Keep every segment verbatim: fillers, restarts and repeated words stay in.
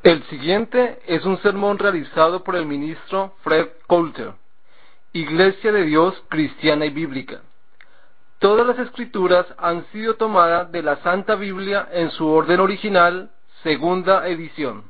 El siguiente es un sermón realizado por el ministro Fred Coulter, Iglesia de Dios Cristiana y Bíblica. Todas las escrituras han sido tomadas de la Santa Biblia en su orden original, segunda edición.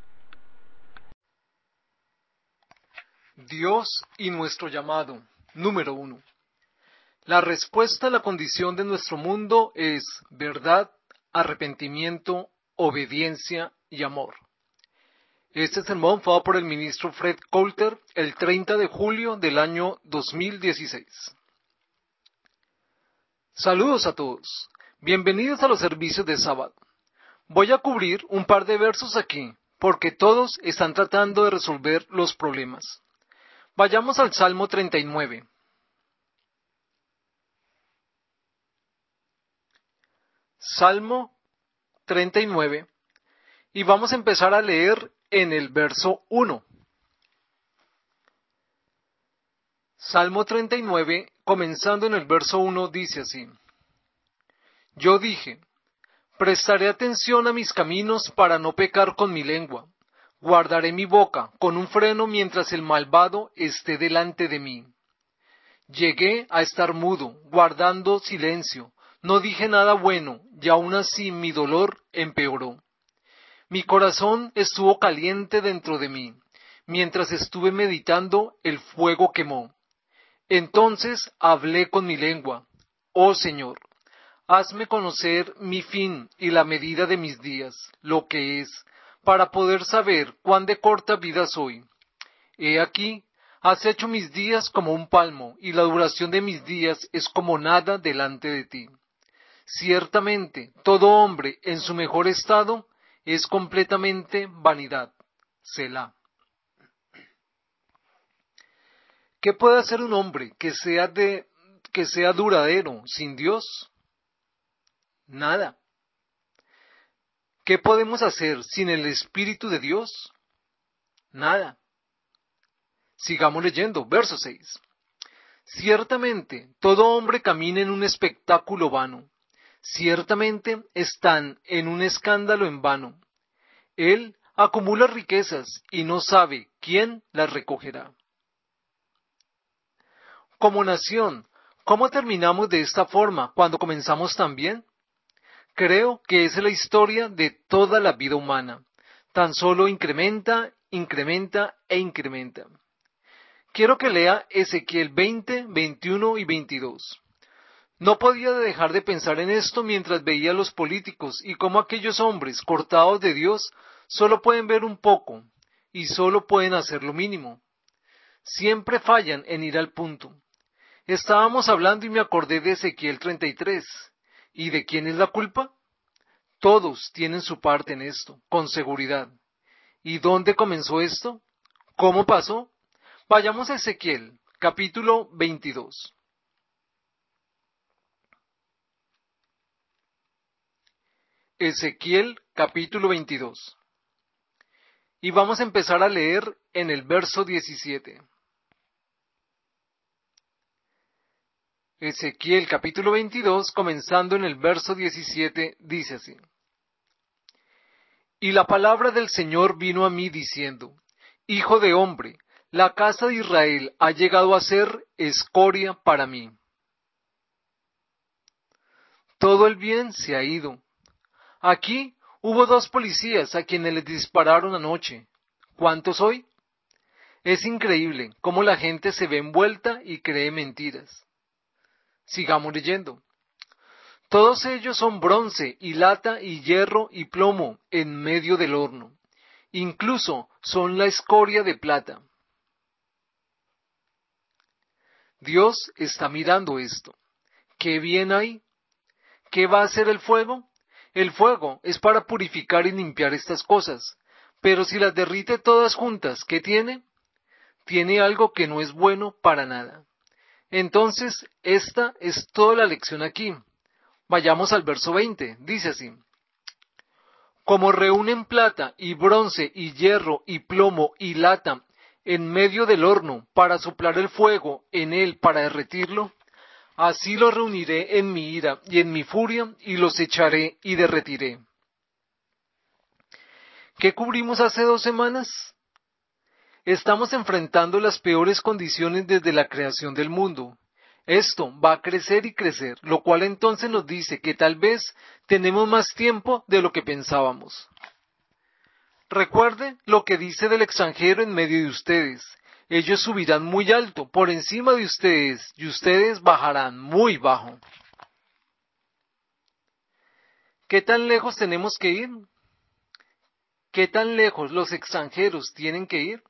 Dios y nuestro llamado. Número uno. La respuesta a la condición de nuestro mundo es verdad, arrepentimiento, obediencia y amor. Este sermón fue dado por el ministro Fred Coulter el treinta de julio del año dos mil dieciséis. Saludos a todos. Bienvenidos a los servicios de sábado. Voy a cubrir un par de versos aquí, porque todos están tratando de resolver los problemas. Vayamos al Salmo treinta y nueve. Salmo treinta y nueve. Y vamos a empezar a leer en el verso uno. Salmo treinta y nueve, comenzando en el verso uno, dice así: Yo dije, prestaré atención a mis caminos para no pecar con mi lengua. Guardaré mi boca con un freno mientras el malvado esté delante de mí. Llegué a estar mudo, guardando silencio. No dije nada bueno, y aún así mi dolor empeoró. Mi corazón estuvo caliente dentro de mí. Mientras estuve meditando, el fuego quemó. Entonces hablé con mi lengua. Oh Señor, hazme conocer mi fin y la medida de mis días, lo que es, para poder saber cuán de corta vida soy. He aquí, has hecho mis días como un palmo, y la duración de mis días es como nada delante de ti. Ciertamente, todo hombre en su mejor estado es completamente vanidad. Selah. ¿Qué puede hacer un hombre que sea de, que sea duradero sin Dios? Nada. ¿Qué podemos hacer sin el Espíritu de Dios? Nada. Sigamos leyendo, verso seis. Ciertamente, todo hombre camina en un espectáculo vano. Ciertamente están en un escándalo en vano. Él acumula riquezas y no sabe quién las recogerá. Como nación, ¿cómo terminamos de esta forma cuando comenzamos tan bien? Creo que esa es la historia de toda la vida humana. Tan solo incrementa, incrementa e incrementa. Quiero que lea Ezequiel veinte, veintiuno y veintidós. No podía dejar de pensar en esto mientras veía a los políticos y cómo aquellos hombres cortados de Dios solo pueden ver un poco y solo pueden hacer lo mínimo. Siempre fallan en ir al punto. Estábamos hablando y me acordé de Ezequiel treinta y tres. ¿Y de quién es la culpa? Todos tienen su parte en esto, con seguridad. ¿Y dónde comenzó esto? ¿Cómo pasó? Vayamos a Ezequiel, capítulo veintidós. Ezequiel, capítulo veintidós. Y vamos a empezar a leer en el verso diecisiete. Ezequiel, capítulo veintidós, comenzando en el verso diecisiete, dice así: Y la palabra del Señor vino a mí diciendo: Hijo de hombre, la casa de Israel ha llegado a ser escoria para mí. Todo el bien se ha ido. Aquí hubo dos policías a quienes les dispararon anoche. ¿Cuántos hoy? Es increíble cómo la gente se ve envuelta y cree mentiras. Sigamos leyendo. Todos ellos son bronce y lata y hierro y plomo en medio del horno. Incluso son la escoria de plata. Dios está mirando esto. ¿Qué bien hay? ¿Qué va a hacer el fuego? El fuego es para purificar y limpiar estas cosas. Pero si las derrite todas juntas, ¿qué tiene? Tiene algo que no es bueno para nada. Entonces, esta es toda la lección aquí. Vayamos al verso veinte. Dice así: Como reúnen plata y bronce y hierro y plomo y lata en medio del horno para soplar el fuego en él para derretirlo, así los reuniré en mi ira y en mi furia y los echaré y derretiré. ¿Qué cubrimos hace dos semanas? Estamos enfrentando las peores condiciones desde la creación del mundo. Esto va a crecer y crecer, lo cual entonces nos dice que tal vez tenemos más tiempo de lo que pensábamos. Recuerde lo que dice del extranjero en medio de ustedes. Ellos subirán muy alto por encima de ustedes y ustedes bajarán muy bajo. ¿Qué tan lejos tenemos que ir? ¿Qué tan lejos los extranjeros tienen que ir?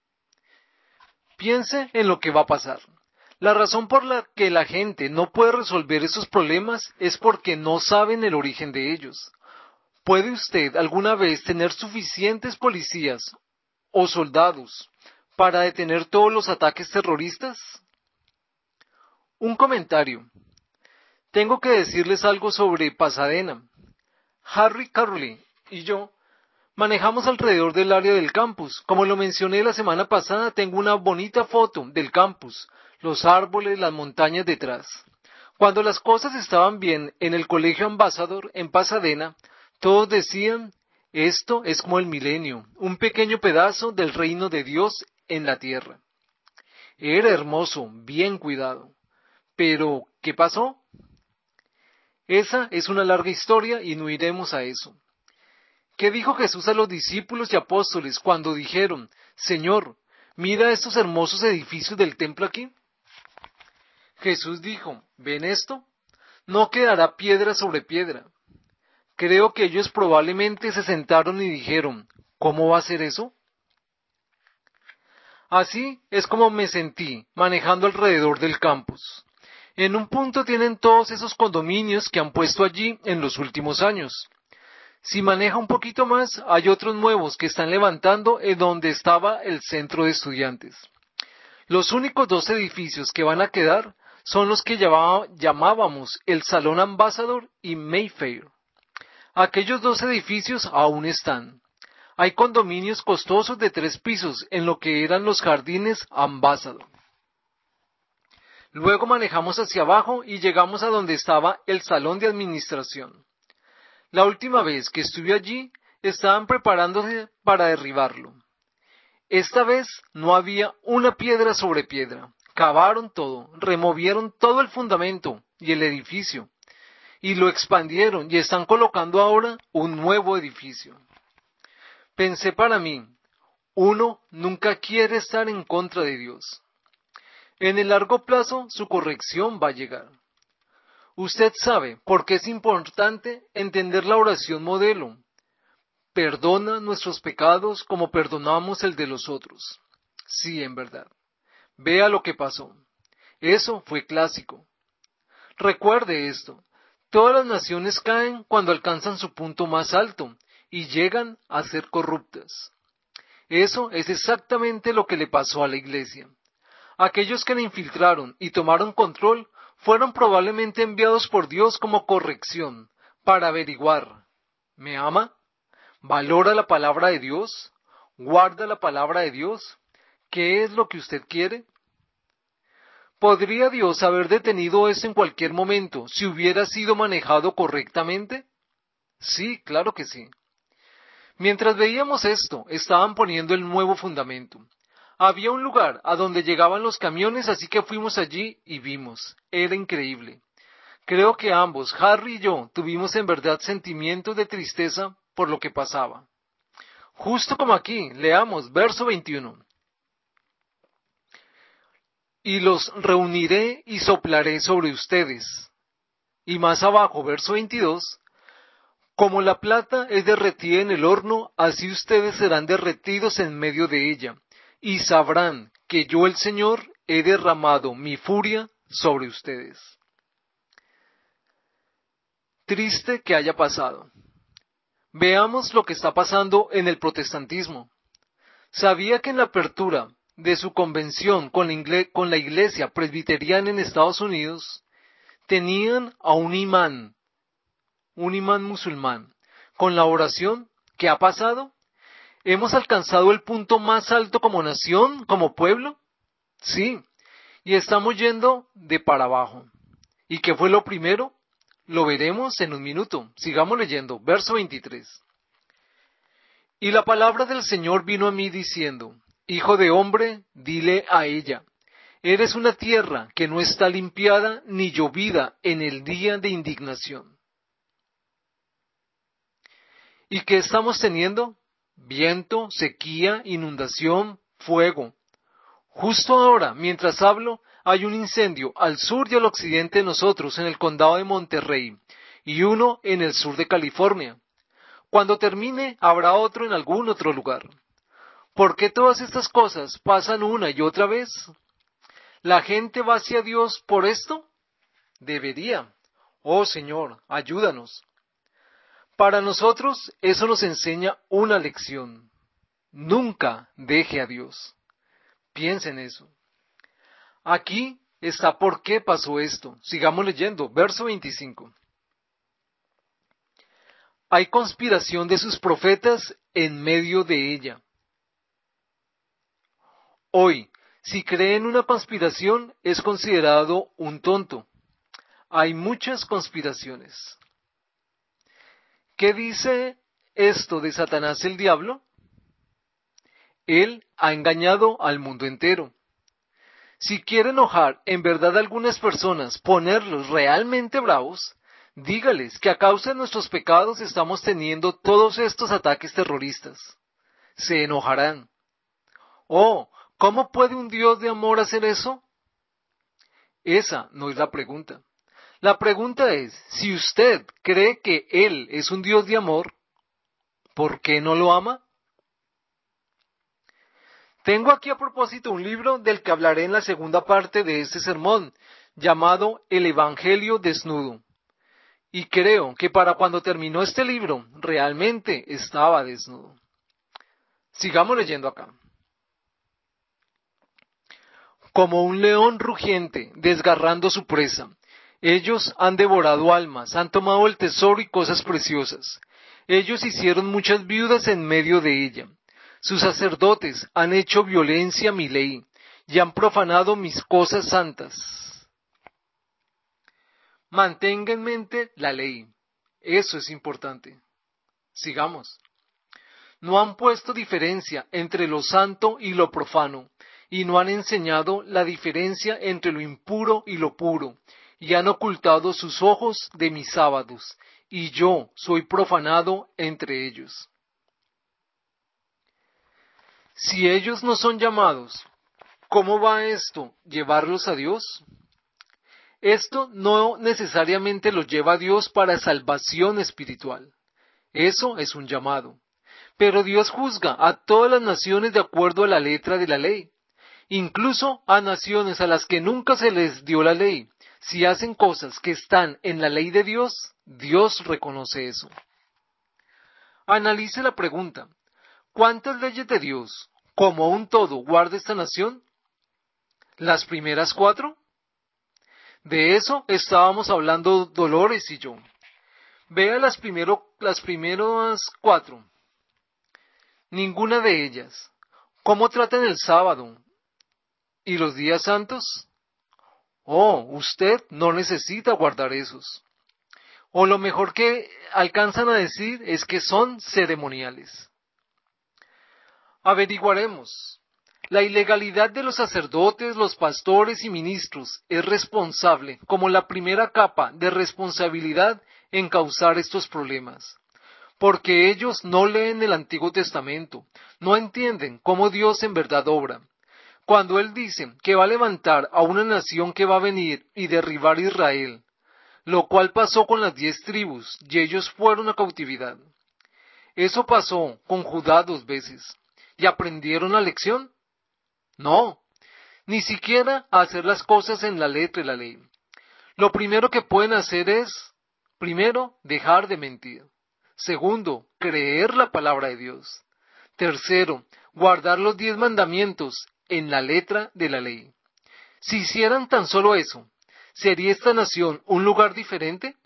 Piense en lo que va a pasar. La razón por la que la gente no puede resolver esos problemas es porque no saben el origen de ellos. ¿Puede usted alguna vez tener suficientes policías o soldados para detener todos los ataques terroristas? Un comentario. Tengo que decirles algo sobre Pasadena. Harry Carley y yo manejamos alrededor del área del campus. Como lo mencioné la semana pasada, tengo una bonita foto del campus, los árboles, las montañas detrás. Cuando las cosas estaban bien en el Colegio Ambassador en Pasadena, todos decían, esto es como el milenio, un pequeño pedazo del reino de Dios en la tierra. Era hermoso, bien cuidado. Pero, ¿qué pasó? Esa es una larga historia y no iremos a eso. ¿Qué dijo Jesús a los discípulos y apóstoles cuando dijeron, Señor, mira estos hermosos edificios del templo aquí? Jesús dijo, ¿ven esto? No quedará piedra sobre piedra. Creo que ellos probablemente se sentaron y dijeron, ¿cómo va a ser eso? Así es como me sentí manejando alrededor del campus. En un punto tienen todos esos condominios que han puesto allí en los últimos años. Si maneja un poquito más, hay otros nuevos que están levantando en donde estaba el centro de estudiantes. Los únicos dos edificios que van a quedar son los que llamaba, llamábamos el Salón Ambassador y Mayfair. Aquellos dos edificios aún están. Hay condominios costosos de tres pisos en lo que eran los jardines Ambassador. Luego manejamos hacia abajo y llegamos a donde estaba el salón de administración. La última vez que estuve allí, estaban preparándose para derribarlo. Esta vez no había una piedra sobre piedra. Cavaron todo, removieron todo el fundamento y el edificio, y lo expandieron y están colocando ahora un nuevo edificio. Pensé para mí, uno nunca quiere estar en contra de Dios. En el largo plazo su corrección va a llegar. Usted sabe por qué es importante entender la oración modelo. Perdona nuestros pecados como perdonamos el de los otros. Sí, en verdad. Vea lo que pasó. Eso fue clásico. Recuerde esto. Todas las naciones caen cuando alcanzan su punto más alto y llegan a ser corruptas. Eso es exactamente lo que le pasó a la iglesia. Aquellos que la infiltraron y tomaron control fueron probablemente enviados por Dios como corrección para averiguar, ¿me ama? ¿Valora la palabra de Dios? ¿Guarda la palabra de Dios? ¿Qué es lo que usted quiere? ¿Podría Dios haber detenido esto en cualquier momento si hubiera sido manejado correctamente? Sí, claro que sí. Mientras veíamos esto, estaban poniendo el nuevo fundamento. Había un lugar a donde llegaban los camiones, así que fuimos allí y vimos. Era increíble. Creo que ambos, Harry y yo, tuvimos en verdad sentimientos de tristeza por lo que pasaba. Justo como aquí, leamos verso veintiuno. Y los reuniré y soplaré sobre ustedes. Y más abajo, verso veintidós. Como la plata es derretida en el horno, así ustedes serán derretidos en medio de ella. Y sabrán que yo el Señor he derramado mi furia sobre ustedes. Triste que haya pasado. Veamos lo que está pasando en el protestantismo. ¿Sabía que en la apertura de su convención con la, igle- con la iglesia presbiteriana en Estados Unidos, tenían a un imán, un imán musulmán, con la oración? ¿Qué ha pasado? ¿Hemos alcanzado el punto más alto como nación, como pueblo? Sí, y estamos yendo de para abajo. ¿Y qué fue lo primero? Lo veremos en un minuto. Sigamos leyendo. Verso veintitrés. Y la palabra del Señor vino a mí diciendo, Hijo de hombre, dile a ella, eres una tierra que no está limpiada ni llovida en el día de indignación. ¿Y qué estamos teniendo? Viento, sequía, inundación, fuego. Justo ahora, mientras hablo, hay un incendio al sur y al occidente de nosotros, en el condado de Monterrey, y uno en el sur de California. Cuando termine, habrá otro en algún otro lugar. ¿Por qué todas estas cosas pasan una y otra vez? ¿La gente va hacia Dios por esto? Debería. Oh Señor, ayúdanos. Para nosotros, eso nos enseña una lección. Nunca deje a Dios. Piensa en eso. Aquí está por qué pasó esto. Sigamos leyendo, verso veinticinco. Hay conspiración de sus profetas en medio de ella. Hoy, si cree en una conspiración, es considerado un tonto. Hay muchas conspiraciones. ¿Qué dice esto de Satanás el diablo? Él ha engañado al mundo entero. Si quiere enojar en verdad a algunas personas, ponerlos realmente bravos, dígales que a causa de nuestros pecados estamos teniendo todos estos ataques terroristas. Se enojarán. Oh, ¿cómo puede un Dios de amor hacer eso? Esa no es la pregunta. La pregunta es, si usted cree que Él es un Dios de amor, ¿por qué no lo ama? Tengo aquí a propósito un libro del que hablaré en la segunda parte de este sermón, llamado El Evangelio Desnudo. Y creo que para cuando terminó este libro, realmente estaba desnudo. Sigamos leyendo acá. Como un león rugiente, desgarrando su presa. Ellos han devorado almas, han tomado el tesoro y cosas preciosas. Ellos hicieron muchas viudas en medio de ella. Sus sacerdotes han hecho violencia a mi ley y han profanado mis cosas santas. Mantenga en mente la ley. Eso es importante. Sigamos. No han puesto diferencia entre lo santo y lo profano, y no han enseñado la diferencia entre lo impuro y lo puro, y han ocultado sus ojos de mis sábados, y yo soy profanado entre ellos. Si ellos no son llamados, ¿cómo va esto? ¿Llevarlos a Dios? Esto no necesariamente los lleva a Dios para salvación espiritual. Eso es un llamado. Pero Dios juzga a todas las naciones de acuerdo a la letra de la ley. Incluso a naciones a las que nunca se les dio la ley. Si hacen cosas que están en la ley de Dios, Dios reconoce eso. Analice la pregunta. ¿Cuántas leyes de Dios, como un todo, guarda esta nación? ¿Las primeras cuatro? De eso estábamos hablando Dolores y yo. Vea las, primero, las primeras cuatro. Ninguna de ellas. ¿Cómo tratan el sábado? ¿Y los días santos? Oh, usted no necesita guardar esos. O lo mejor que alcanzan a decir es que son ceremoniales. Averiguaremos. La ilegalidad de los sacerdotes, los pastores y ministros es responsable como la primera capa de responsabilidad en causar estos problemas. Porque ellos no leen el Antiguo Testamento, no entienden cómo Dios en verdad obra. Cuando Él dice que va a levantar a una nación que va a venir y derribar Israel, lo cual pasó con las diez tribus, y ellos fueron a cautividad. Eso pasó con Judá dos veces. ¿Y aprendieron la lección? No, ni siquiera a hacer las cosas en la letra de la ley. Lo primero que pueden hacer es, primero, dejar de mentir. Segundo, creer la palabra de Dios. Tercero, guardar los diez mandamientos en la letra de la ley. Si hicieran tan solo eso, ¿sería esta nación un lugar diferente?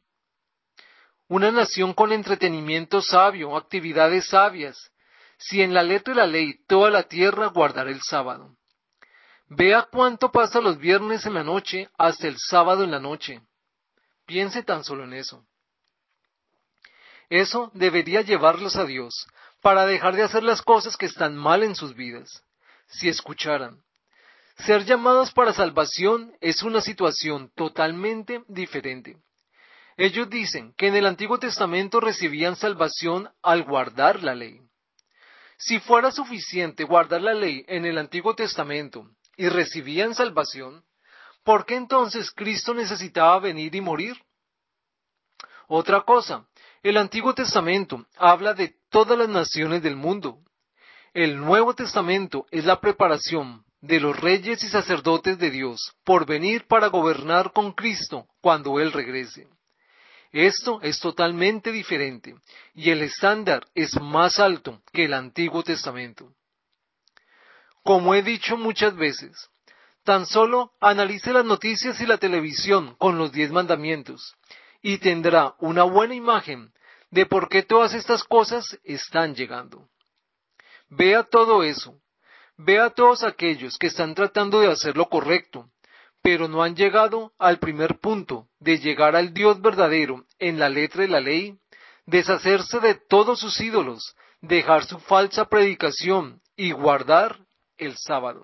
Una nación con entretenimiento sabio, actividades sabias, si en la letra de la ley toda la tierra guardara el sábado. Vea cuánto pasa los viernes en la noche hasta el sábado en la noche. Piense tan solo en eso. Eso debería llevarlos a Dios, para dejar de hacer las cosas que están mal en sus vidas, si escucharan. Ser llamados para salvación es una situación totalmente diferente. Ellos dicen que en el Antiguo Testamento recibían salvación al guardar la ley. Si fuera suficiente guardar la ley en el Antiguo Testamento y recibían salvación, ¿por qué entonces Cristo necesitaba venir y morir? Otra cosa, el Antiguo Testamento habla de todas las naciones del mundo. El Nuevo Testamento es la preparación de los reyes y sacerdotes de Dios por venir para gobernar con Cristo cuando Él regrese. Esto es totalmente diferente y el estándar es más alto que el Antiguo Testamento. Como he dicho muchas veces, tan solo analice las noticias y la televisión con los diez mandamientos y tendrá una buena imagen de por qué todas estas cosas están llegando. Vea todo eso, vea a todos aquellos que están tratando de hacer lo correcto, pero no han llegado al primer punto de llegar al Dios verdadero en la letra de la ley, deshacerse de todos sus ídolos, dejar su falsa predicación y guardar el sábado.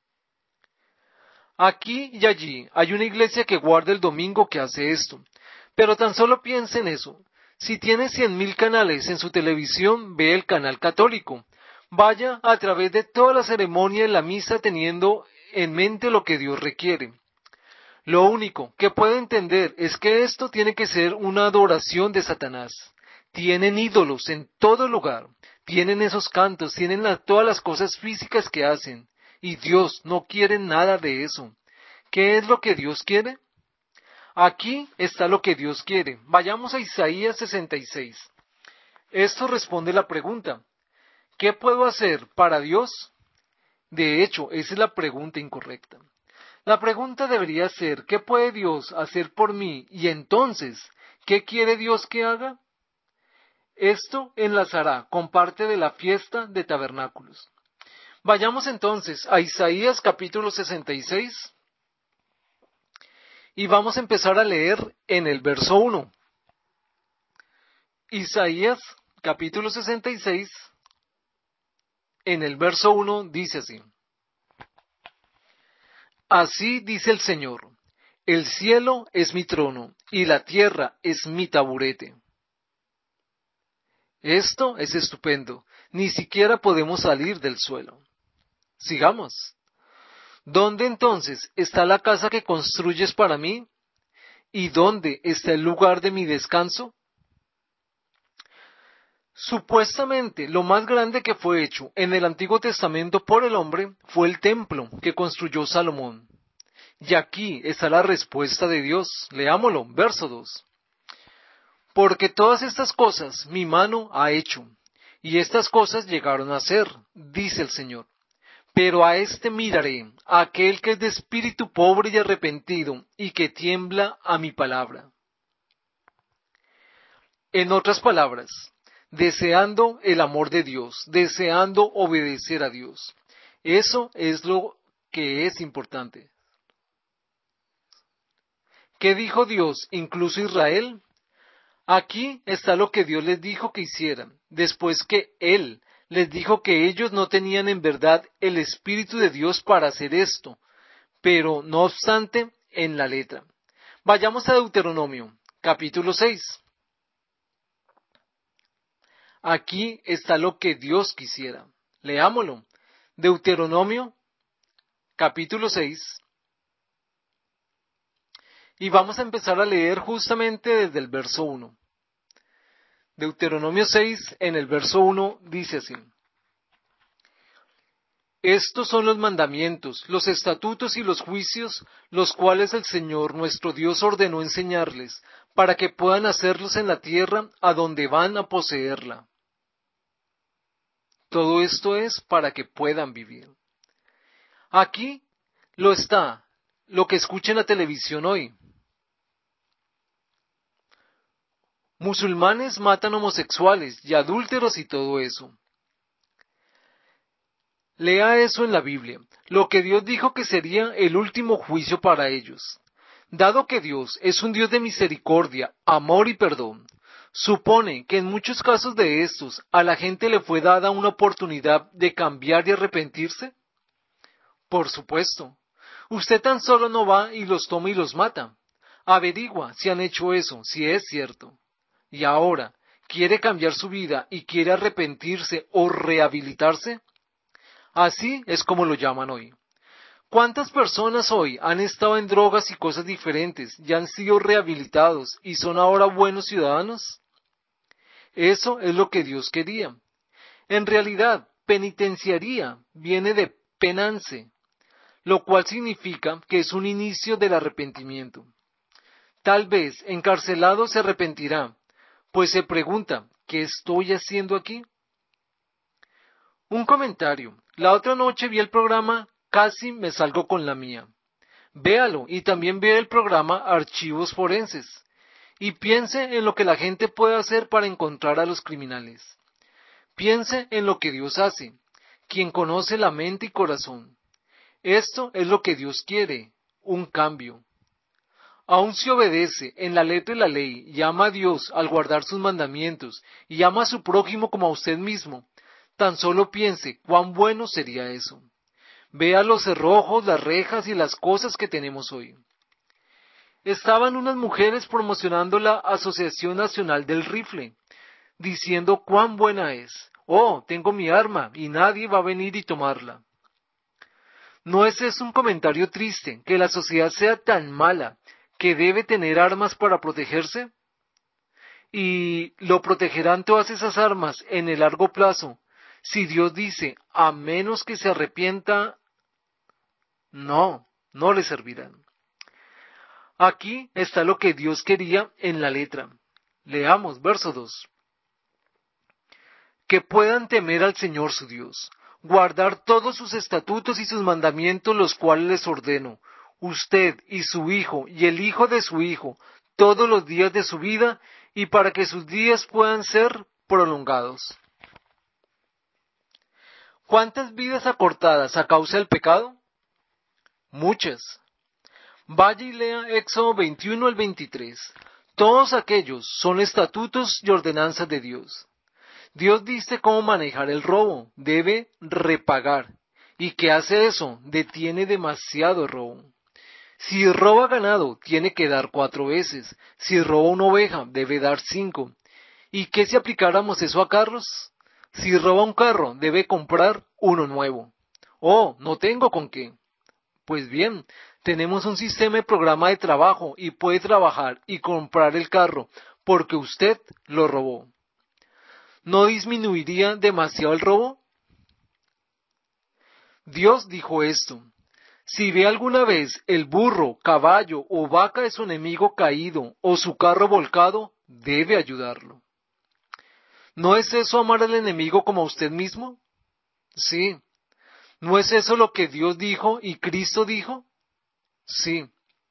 Aquí y allí hay una iglesia que guarda el domingo que hace esto, pero tan solo piense en eso. Si tiene cien mil canales en su televisión, ve el canal católico. Vaya a través de toda la ceremonia de la misa teniendo en mente lo que Dios requiere. Lo único que puede entender es que esto tiene que ser una adoración de Satanás. Tienen ídolos en todo lugar, tienen esos cantos, tienen la, todas las cosas físicas que hacen, y Dios no quiere nada de eso. ¿Qué es lo que Dios quiere? Aquí está lo que Dios quiere. Vayamos a Isaías sesenta y seis. Esto responde la pregunta, ¿qué puedo hacer para Dios? De hecho, esa es la pregunta incorrecta. La pregunta debería ser, ¿qué puede Dios hacer por mí? Y entonces, ¿qué quiere Dios que haga? Esto enlazará con parte de la fiesta de tabernáculos. Vayamos entonces a Isaías capítulo sesenta y seis y vamos a empezar a leer en el verso uno. Isaías capítulo sesenta y seis, en el verso uno dice así. Así dice el Señor, el cielo es mi trono y la tierra es mi taburete. Esto es estupendo, ni siquiera podemos salir del suelo. Sigamos. ¿Dónde entonces está la casa que construyes para mí? ¿Y dónde está el lugar de mi descanso? Supuestamente, lo más grande que fue hecho en el Antiguo Testamento por el hombre fue el templo que construyó Salomón. Y aquí está la respuesta de Dios. Leámoslo, verso dos. Porque todas estas cosas mi mano ha hecho, y estas cosas llegaron a ser, dice el Señor. Pero a éste miraré, a aquel que es de espíritu pobre y arrepentido, y que tiembla a mi palabra. En otras palabras, deseando el amor de Dios, deseando obedecer a Dios. Eso es lo que es importante. ¿Qué dijo Dios, incluso Israel? Aquí está lo que Dios les dijo que hicieran, después que Él les dijo que ellos no tenían en verdad el Espíritu de Dios para hacer esto, pero no obstante, en la letra. Vayamos a Deuteronomio, capítulo seis. Aquí está lo que Dios quisiera. Leámoslo. Deuteronomio, capítulo seis. Y vamos a empezar a leer justamente desde el verso uno. Deuteronomio seis, en el verso uno, dice así. Estos son los mandamientos, los estatutos y los juicios, los cuales el Señor nuestro Dios ordenó enseñarles, para que puedan hacerlos en la tierra a donde van a poseerla. Todo esto es para que puedan vivir. Aquí lo está, lo que escucha en la televisión hoy. Musulmanes matan homosexuales y adúlteros y todo eso. Lea eso en la Biblia, lo que Dios dijo que sería el último juicio para ellos. Dado que Dios es un Dios de misericordia, amor y perdón, ¿Supone que en muchos casos de estos a la gente le fue dada una oportunidad de cambiar y arrepentirse? Por supuesto. Usted tan solo no va y los toma y los mata. Averigua si han hecho eso, si es cierto. Y ahora, ¿quiere cambiar su vida y quiere arrepentirse o rehabilitarse? Así es como lo llaman hoy. ¿Cuántas personas hoy han estado en drogas y cosas diferentes y han sido rehabilitados y son ahora buenos ciudadanos? Eso es lo que Dios quería. En realidad, penitenciaría viene de penance, lo cual significa que es un inicio del arrepentimiento. Tal vez encarcelado se arrepentirá, pues se pregunta, ¿qué estoy haciendo aquí? Un comentario. La otra noche vi el programa Casi me salgo con la mía. Véalo y también vea el programa Archivos Forenses. Y piense en lo que la gente puede hacer para encontrar a los criminales. Piense en lo que Dios hace, quien conoce la mente y corazón. Esto es lo que Dios quiere, un cambio. Aun si obedece en la letra de la ley y ama a Dios al guardar sus mandamientos y ama a su prójimo como a usted mismo, tan solo piense cuán bueno sería eso. Vea los cerrojos, las rejas y las cosas que tenemos hoy. Estaban unas mujeres promocionando la Asociación Nacional del Rifle, diciendo cuán buena es. Oh, tengo mi arma y nadie va a venir y tomarla. ¿No es eso un comentario triste, que la sociedad sea tan mala que debe tener armas para protegerse? ¿Y lo protegerán todas esas armas en el largo plazo si Dios dice, a menos que se arrepienta? No, no le servirán. Aquí está lo que Dios quería en la letra. Leamos verso dos. Que puedan temer al Señor su Dios, guardar todos sus estatutos y sus mandamientos, los cuales les ordeno, usted y su hijo y el hijo de su hijo, todos los días de su vida, y para que sus días puedan ser prolongados. ¿Cuántas vidas acortadas a causa del pecado? Muchas. Vaya y lea Éxodo veintiuno al veintitrés. Todos aquellos son estatutos y ordenanzas de Dios. Dios dice cómo manejar el robo, debe repagar. ¿Y qué hace eso? Detiene demasiado robo. Si roba ganado, tiene que dar cuatro veces. Si roba una oveja, debe dar cinco. ¿Y qué si aplicáramos eso a carros? Si roba un carro, debe comprar uno nuevo. Oh, no tengo con qué. Pues bien, tenemos un sistema de programa de trabajo y puede trabajar y comprar el carro porque usted lo robó. ¿No disminuiría demasiado el robo? Dios dijo esto. Si ve alguna vez el burro, caballo o vaca de su enemigo caído o su carro volcado, debe ayudarlo. ¿No es eso amar al enemigo como a usted mismo? Sí. ¿No es eso lo que Dios dijo y Cristo dijo? Sí.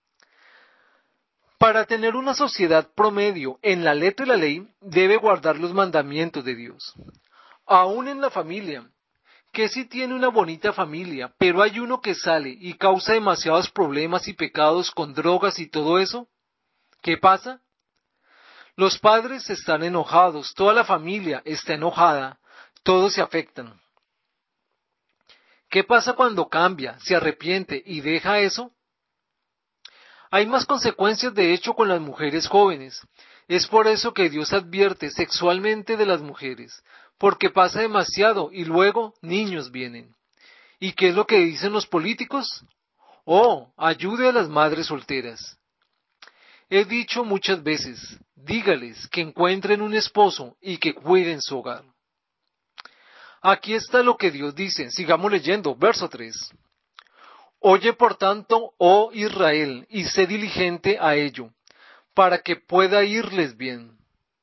Para tener una sociedad promedio en la letra de la ley, debe guardar los mandamientos de Dios. Aún en la familia, que si tiene una bonita familia, pero hay uno que sale y causa demasiados problemas y pecados con drogas y todo eso, ¿qué pasa? Los padres están enojados, toda la familia está enojada, todos se afectan. ¿Qué pasa cuando cambia, se arrepiente y deja eso? Hay más consecuencias de hecho con las mujeres jóvenes. Es por eso que Dios advierte sexualmente de las mujeres, porque pasa demasiado y luego niños vienen. ¿Y qué es lo que dicen los políticos? Oh, ayude a las madres solteras. He dicho muchas veces, dígales que encuentren un esposo y que cuiden su hogar. Aquí está lo que Dios dice, sigamos leyendo, verso tres. Oye por tanto, oh Israel, y sé diligente a ello, para que pueda irles bien.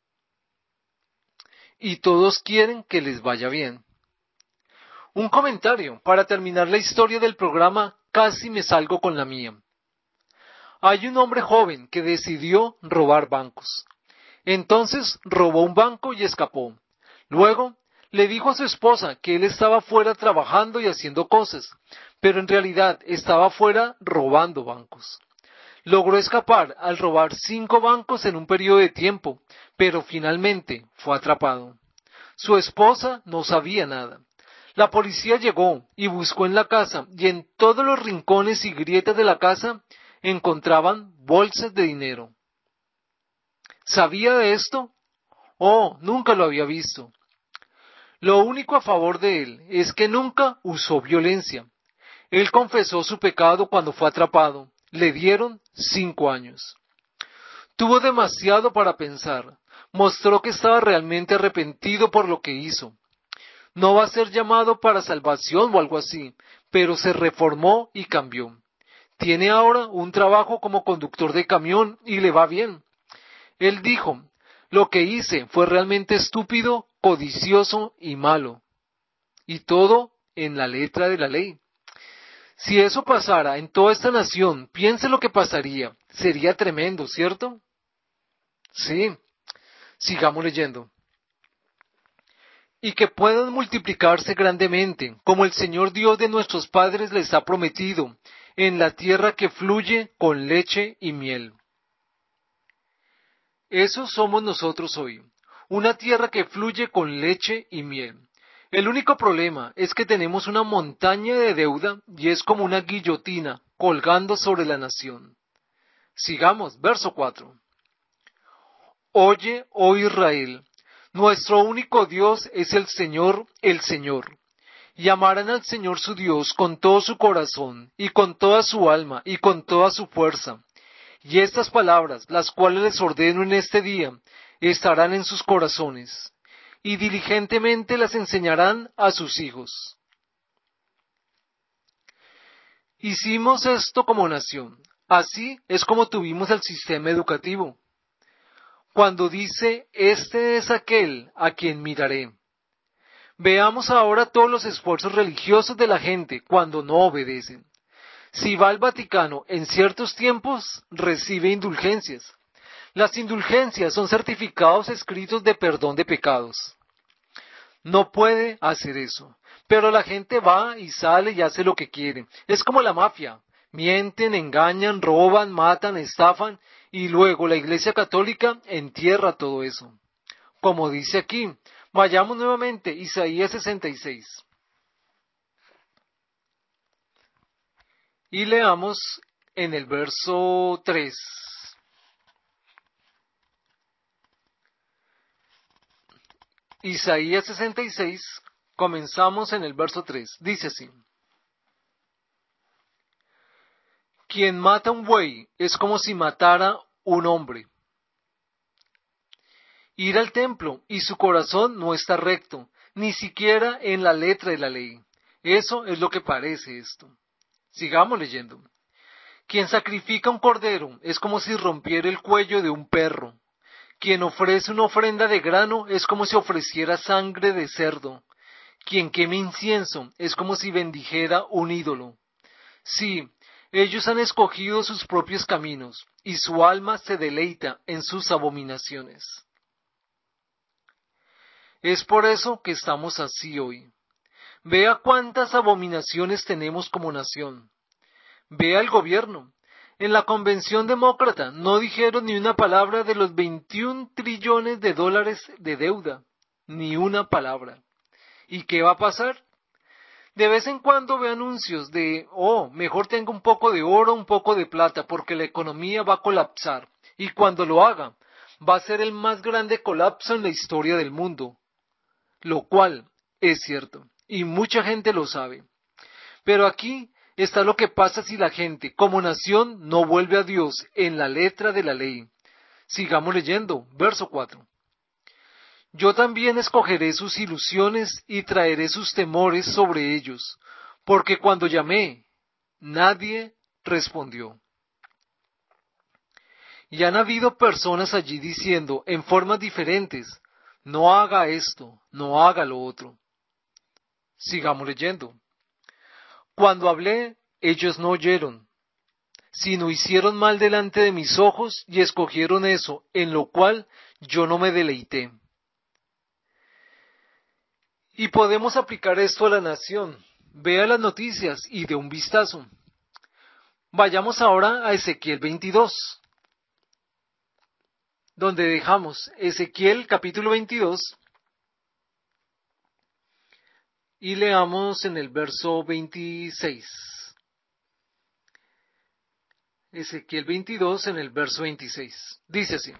Y todos quieren que les vaya bien. Un comentario para terminar la historia del programa Casi me salgo con la mía. Hay un hombre joven que decidió robar bancos. Entonces robó un banco y escapó. Luego le dijo a su esposa que él estaba fuera trabajando y haciendo cosas, pero en realidad estaba fuera robando bancos. Logró escapar al robar cinco bancos en un periodo de tiempo, pero finalmente fue atrapado. Su esposa no sabía nada. La policía llegó y buscó en la casa, y en todos los rincones y grietas de la casa encontraban bolsas de dinero. ¿Sabía de esto? Oh, nunca lo había visto. Lo único a favor de él es que nunca usó violencia. Él confesó su pecado cuando fue atrapado. Le dieron cinco años. Tuvo demasiado para pensar. Mostró que estaba realmente arrepentido por lo que hizo. No va a ser llamado para salvación o algo así, pero se reformó y cambió. Tiene ahora un trabajo como conductor de camión y le va bien. Él dijo, lo que hice fue realmente estúpido, codicioso y malo. Y todo en la letra de la ley. Si eso pasara en toda esta nación, piense lo que pasaría. Sería tremendo, ¿cierto? Sí, sigamos leyendo. Y que puedan multiplicarse grandemente, como el Señor Dios de nuestros padres les ha prometido, en la tierra que fluye con leche y miel. Eso somos nosotros hoy, una tierra que fluye con leche y miel. El único problema es que tenemos una montaña de deuda y es como una guillotina colgando sobre la nación. Sigamos, verso cuatro. Oye, oh Israel, nuestro único Dios es el Señor, el Señor. Y amarán al Señor su Dios con todo su corazón, y con toda su alma, y con toda su fuerza. Y estas palabras, las cuales les ordeno en este día, estarán en sus corazones, y diligentemente las enseñarán a sus hijos. Hicimos esto como nación. Así es como tuvimos el sistema educativo. Cuando dice, este es aquel a quien miraré. Veamos ahora todos los esfuerzos religiosos de la gente cuando no obedecen. Si va al Vaticano en ciertos tiempos, recibe indulgencias. Las indulgencias son certificados escritos de perdón de pecados. No puede hacer eso, pero la gente va y sale y hace lo que quiere. Es como la mafia. Mienten, engañan, roban, matan, estafan y luego la Iglesia Católica entierra todo eso. Como dice aquí, vayamos nuevamente, Isaías sesenta y seis. Y leamos en el verso tres. Isaías sesenta y seis, comenzamos en el verso tres. Dice así. Quien mata un buey es como si matara un hombre. Ir al templo y su corazón no está recto, ni siquiera en la letra de la ley. Eso es lo que parece esto. Sigamos leyendo. Quien sacrifica un cordero es como si rompiera el cuello de un perro. Quien ofrece una ofrenda de grano es como si ofreciera sangre de cerdo. Quien quema incienso es como si bendijera un ídolo. Sí, ellos han escogido sus propios caminos, y su alma se deleita en sus abominaciones. Es por eso que estamos así hoy. Vea cuántas abominaciones tenemos como nación. Vea el gobierno. En la convención demócrata no dijeron ni una palabra de los veintiún trillones de dólares de deuda. Ni una palabra. ¿Y qué va a pasar? De vez en cuando ve anuncios de, oh, mejor tenga un poco de oro, un poco de plata, porque la economía va a colapsar. Y cuando lo haga, va a ser el más grande colapso en la historia del mundo. Lo cual es cierto, y mucha gente lo sabe. Pero aquí está lo que pasa si la gente, como nación, no vuelve a Dios en la letra de la ley. Sigamos leyendo, verso cuatro. Yo también escogeré sus ilusiones y traeré sus temores sobre ellos, porque cuando llamé, nadie respondió. Y han habido personas allí diciendo en formas diferentes, no haga esto, no haga lo otro. Sigamos leyendo. Cuando hablé, ellos no oyeron, sino hicieron mal delante de mis ojos y escogieron eso, en lo cual yo no me deleité. Y podemos aplicar esto a la nación. Vea las noticias y dé un vistazo. Vayamos ahora a Ezequiel veintidós, donde dejamos Ezequiel capítulo veintidós y leamos en el verso veintiséis. Ezequiel veintidós en el verso veintiséis. Dice así: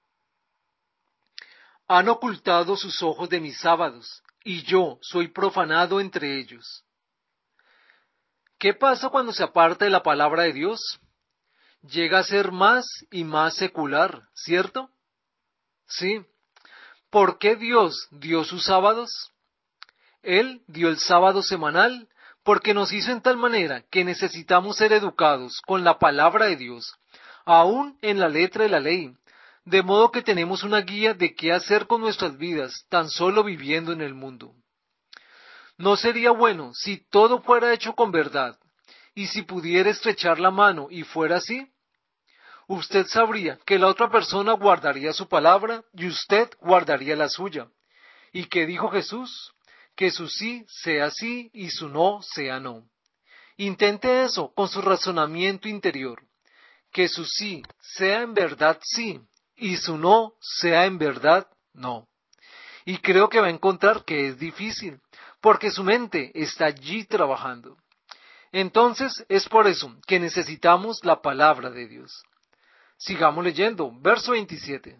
Han ocultado sus ojos de mis sábados, y yo soy profanado entre ellos. ¿Qué pasa cuando se aparta de la palabra de Dios? Llega a ser más y más secular, ¿cierto? Sí. ¿Por qué Dios dio sus sábados? Él dio el sábado semanal porque nos hizo en tal manera que necesitamos ser educados con la palabra de Dios, aún en la letra de la ley, de modo que tenemos una guía de qué hacer con nuestras vidas tan solo viviendo en el mundo. ¿No sería bueno si todo fuera hecho con verdad, y si pudiera estrechar la mano y fuera así? Usted sabría que la otra persona guardaría su palabra y usted guardaría la suya. ¿Y qué dijo Jesús? Que su sí sea sí y su no sea no. Intente eso con su razonamiento interior. Que su sí sea en verdad sí y su no sea en verdad no. Y creo que va a encontrar que es difícil, porque su mente está allí trabajando. Entonces es por eso que necesitamos la palabra de Dios. Sigamos leyendo, verso veintisiete.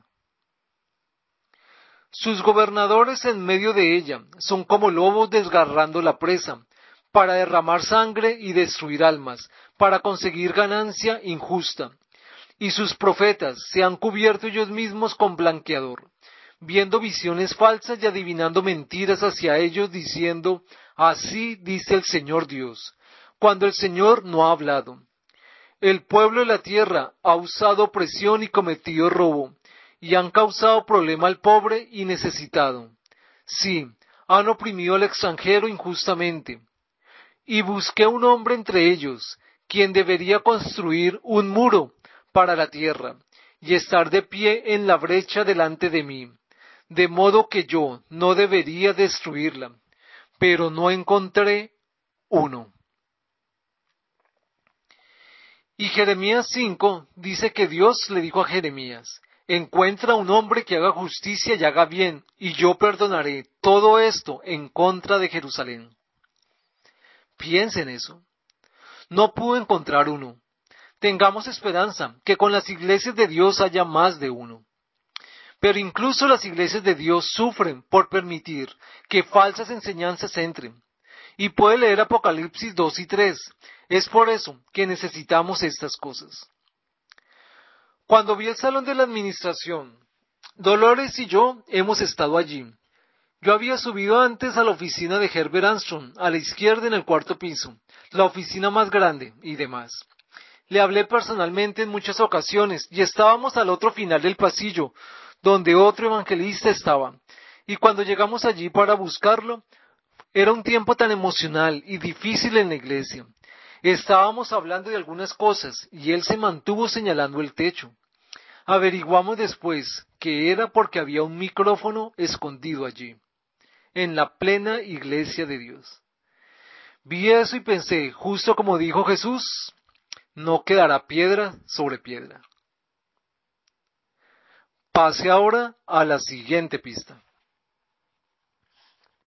Sus gobernadores en medio de ella son como lobos desgarrando la presa, para derramar sangre y destruir almas, para conseguir ganancia injusta. Y sus profetas se han cubierto ellos mismos con blanqueador, viendo visiones falsas y adivinando mentiras hacia ellos, diciendo: así dice el Señor Dios, cuando el Señor no ha hablado. El pueblo de la tierra ha usado opresión y cometido robo, y han causado problema al pobre y necesitado. Sí, han oprimido al extranjero injustamente. Y busqué un hombre entre ellos, quien debería construir un muro para la tierra, y estar de pie en la brecha delante de mí, de modo que yo no debería destruirla, pero no encontré uno. Y Jeremías cinco dice que Dios le dijo a Jeremías: encuentra un hombre que haga justicia y haga bien, y yo perdonaré todo esto en contra de Jerusalén. Piensa en eso. No pudo encontrar uno. Tengamos esperanza que con las iglesias de Dios haya más de uno. Pero incluso las iglesias de Dios sufren por permitir que falsas enseñanzas entren. Y puede leer Apocalipsis dos y tres. Es por eso que necesitamos estas cosas. Cuando vi el salón de la administración, Dolores y yo hemos estado allí. Yo había subido antes a la oficina de Herbert Armstrong, a la izquierda en el cuarto piso, la oficina más grande y demás. Le hablé personalmente en muchas ocasiones y estábamos al otro final del pasillo, donde otro evangelista estaba. Y cuando llegamos allí para buscarlo, era un tiempo tan emocional y difícil en la iglesia. Estábamos hablando de algunas cosas y él se mantuvo señalando el techo. Averiguamos después que era porque había un micrófono escondido allí, en la plena iglesia de Dios. Vi eso y pensé, justo como dijo Jesús: no quedará piedra sobre piedra. Pase ahora a la siguiente pista.